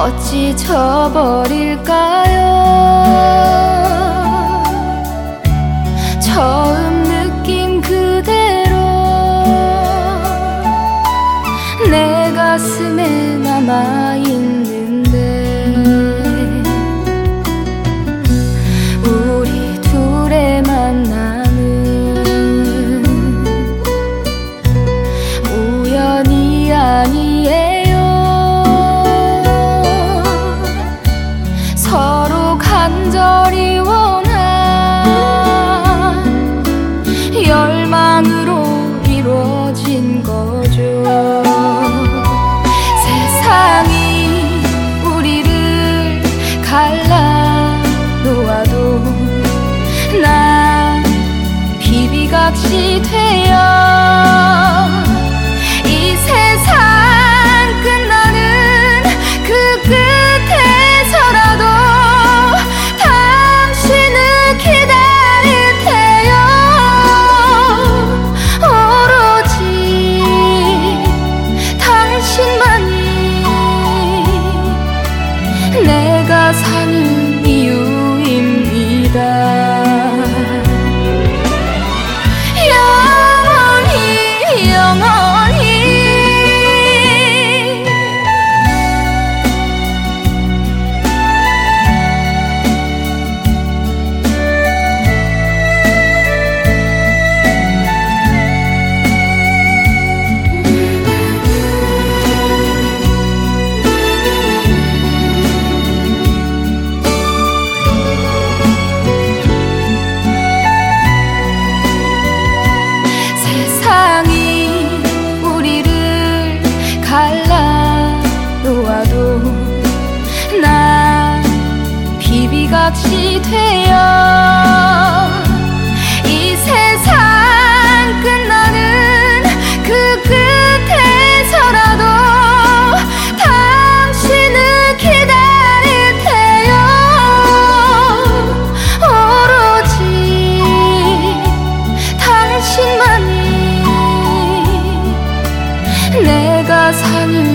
어찌 저버릴까요? 처음 느낀 그대로 내 가슴에 남아있는데 우리 둘의 만남은 우연이 아니에요. 서로 간절히 원한 열망으로 이루어진 거죠. 세상이 우리를 갈라 놓아도 난 비비각시 되어 이 세상 끝나는 그 끝에서라도 당신을 기다릴 테요. 오로지 당신만이 내가 사는 이유입니다. 영원히 영원히 세상이 우리를 갈라 놓아도 난 비비각시 되어 이 세상 끝나는 그 끝에서라도 당신을 기다릴 테요. 오로지 당신만이 내가 사는